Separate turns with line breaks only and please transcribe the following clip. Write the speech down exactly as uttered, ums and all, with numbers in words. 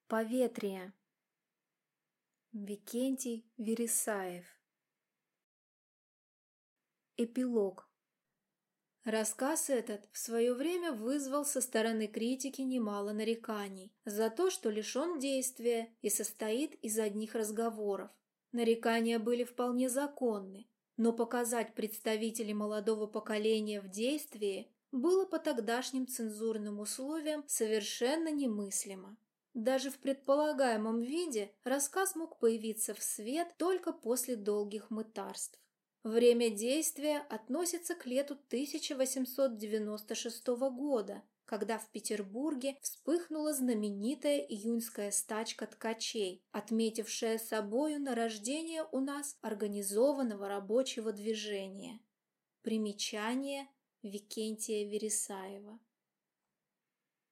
Поветрие. Викентий Вересаев. Эпилог. Рассказ этот в свое время вызвал со стороны критики немало нареканий за то, что лишен действия и состоит из одних разговоров. Нарекания были вполне законны, но показать представителей молодого поколения в действии было по тогдашним цензурным условиям совершенно немыслимо. Даже в предполагаемом виде рассказ мог появиться в свет только после долгих мытарств. Время действия относится к лету тысяча восемьсот девяносто шестого года, когда в Петербурге вспыхнула знаменитая июньская стачка ткачей, отметившая собою нарождение у нас организованного рабочего движения. Примечание Викентия Вересаева.